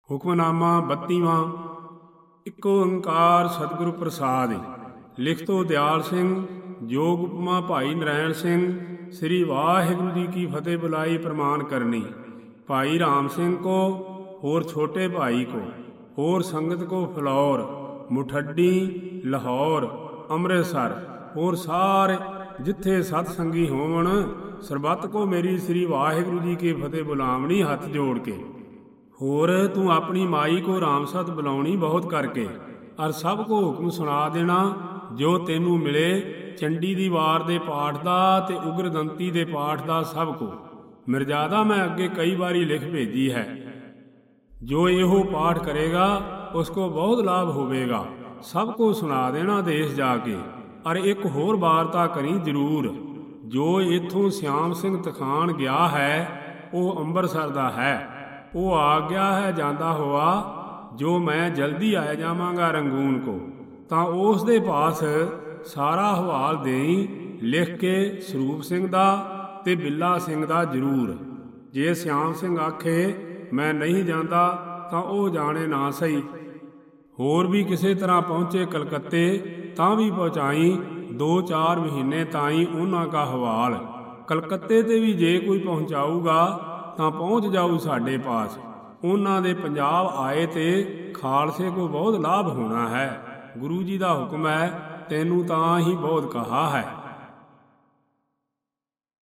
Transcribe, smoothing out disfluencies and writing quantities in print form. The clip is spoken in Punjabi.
ਹੁਕਮਨਾਮਾ 32ਵਾਂ। ਇੱਕ ਓਂਕਾਰ ਸਤਿਗੁਰੂ ਪ੍ਰਸਾਦਿ। ਲਿਖਤੋ ਦਿਆਲ ਸਿੰਘ, ਜੋਗ ਉਪਮਾ ਭਾਈ ਨਰੈਣ ਸਿੰਘ। ਸ੍ਰੀ ਵਾਹਿਗੁਰੂ ਜੀ ਕੀ ਫਤਿਹ ਬੁਲਾਈ ਪ੍ਰਮਾਣ ਕਰਨੀ। ਭਾਈ ਰਾਮ ਸਿੰਘ ਕੋ ਹੋਰ ਛੋਟੇ ਭਾਈ ਕੋ ਹੋਰ ਸੰਗਤ ਕੋ ਫਲੌਰ ਮੁਠੱਡੀ ਲਾਹੌਰ ਅੰਮ੍ਰਿਤਸਰ ਹੋਰ ਸਾਰੇ ਜਿੱਥੇ ਸਤ ਸੰਗੀ ਹੋਵਣ ਸਰਬੱਤ ਕੋ ਮੇਰੀ ਸ੍ਰੀ ਵਾਹਿਗੁਰੂ ਜੀ ਕੀ ਫਤਿਹ ਬੁਲਾਵਣੀ ਹੱਥ ਜੋੜ ਕੇ। ਹੋਰ ਤੂੰ ਆਪਣੀ ਮਾਈ ਕੋ ਰਾਮ ਸਤ ਬੁਲਾਉਣੀ ਬਹੁਤ ਕਰਕੇ ਅਰ ਸਭ ਕੋ ਹੁਕਮ ਸੁਣਾ ਦੇਣਾ ਜੋ ਤੈਨੂੰ ਮਿਲੇ ਚੰਡੀ ਦੀ ਵਾਰ ਦੇ ਪਾਠ ਦਾ ਤੇ ਉਗਰਦੰਤੀ ਦੇ ਪਾਠ ਦਾ ਸਭ ਕੋ। ਮਿਰਜ਼ਾਦਾ ਮੈਂ ਅੱਗੇ ਕਈ ਵਾਰੀ ਲਿਖ ਭੇਜੀ ਹੈ। ਜੋ ਇਹੋ ਪਾਠ ਕਰੇਗਾ ਉਸ ਕੋ ਬਹੁਤ ਲਾਭ ਹੋਵੇਗਾ। ਸਭ ਕੋ ਸੁਣਾ ਦੇਣਾ ਦੇਸ਼ ਜਾ ਕੇ। ਅਰ ਇੱਕ ਹੋਰ ਵਾਰਤਾ ਕਰੀ ਜ਼ਰੂਰ। ਜੋ ਇੱਥੋਂ ਸਿਆਮ ਸਿੰਘ ਤਖਾਣ ਗਿਆ ਹੈ ਉਹ ਅੰਮ੍ਰਿਤਸਰ ਦਾ ਹੈ। ਉਹ ਆ ਗਿਆ ਹੈ ਜਾਂਦਾ ਹੋਆ ਜੋ ਮੈਂ ਜਲਦੀ ਆ ਜਾਵਾਂਗਾ ਰੰਗੂਨ ਕੋ, ਤਾਂ ਉਸ ਦੇ ਪਾਸ ਸਾਰਾ ਹਵਾਲ ਦੇਈ ਲਿਖ ਕੇ ਸਰੂਪ ਸਿੰਘ ਦਾ ਤੇ ਬਿੱਲਾ ਸਿੰਘ ਦਾ ਜ਼ਰੂਰ। ਜੇ ਸਿਆਮ ਸਿੰਘ ਆਖੇ ਮੈਂ ਨਹੀਂ ਜਾਂਦਾ ਤਾਂ ਉਹ ਜਾਣੇ ਨਾ ਸਹੀ। ਹੋਰ ਵੀ ਕਿਸੇ ਤਰ੍ਹਾਂ ਪਹੁੰਚੇ ਕਲਕੱਤੇ ਤਾਂ ਵੀ ਪਹੁੰਚਾਈ 2-4 ਮਹੀਨੇ ਤਾਈਂ ਉਹਨਾਂ ਦਾ ਹਵਾਲ। ਕਲਕੱਤੇ ਤੇ ਵੀ ਜੇ ਕੋਈ ਪਹੁੰਚਾਊਗਾ ਤਾਂ ਪਹੁੰਚ ਜਾਊ ਸਾਡੇ ਪਾਸ। ਉਹਨਾਂ ਦੇ ਪੰਜਾਬ ਆਏ ਤੇ ਖਾਲਸੇ ਕੋ ਬਹੁਤ ਲਾਭ ਹੋਣਾ ਹੈ। ਗੁਰੂ ਜੀ ਦਾ ਹੁਕਮ ਹੈ ਤੈਨੂੰ ਤਾਂ ਹੀ ਬਹੁਤ ਕਹਾ ਹੈ।